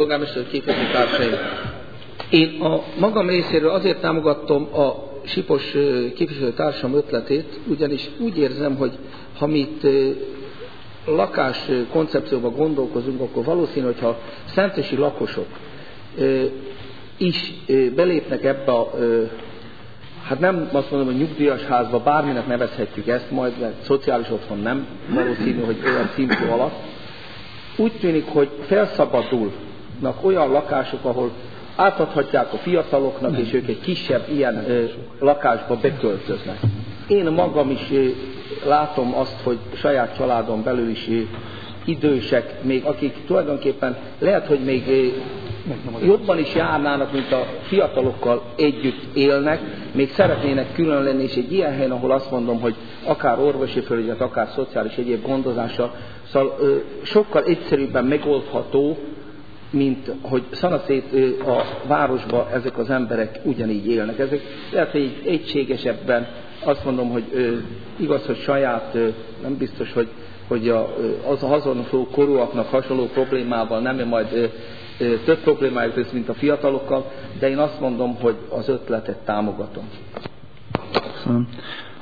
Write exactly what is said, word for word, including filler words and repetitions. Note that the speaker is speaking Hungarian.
polgármester képviselőtársaim! Én a magam részéről azért támogattam a Sipos képviselőtársam ötletét, ugyanis úgy érzem, hogy ha mi itt lakás koncepcióban gondolkozunk, akkor valószínű, hogyha szentesi lakosok is belépnek ebbe a, hát nem azt mondom, hogy nyugdíjas házba, bárminek nevezhetjük ezt majd, mert szociális otthon nem valószínű, hogy olyan címszó alatt. Úgy tűnik, hogy felszabadulnak olyan lakások, ahol átadhatják a fiataloknak, és ők egy kisebb ilyen ö, lakásba beköltöznek. Én magam is ö, látom azt, hogy saját családon belül is ö, idősek, még akik tulajdonképpen lehet, hogy még ö, jobban is járnának, mint a fiatalokkal együtt élnek, még szeretnének külön lenni, és egy ilyen helyen, ahol azt mondom, hogy akár orvosi felügyelet, akár szociális egyéb gondozással, szóval ö, sokkal egyszerűbben megoldható, mint hogy szanaszét a városban ezek az emberek ugyanígy élnek. Ezek lehet, hogy egy egységesebben azt mondom, hogy ö, igaz, hogy saját, ö, nem biztos, hogy, hogy a, az a hasonló korúaknak hasonló problémával nem majd ö, ö, több problémájuk lesz, mint a fiatalokkal, de én azt mondom, hogy az ötletet támogatom. Köszönöm.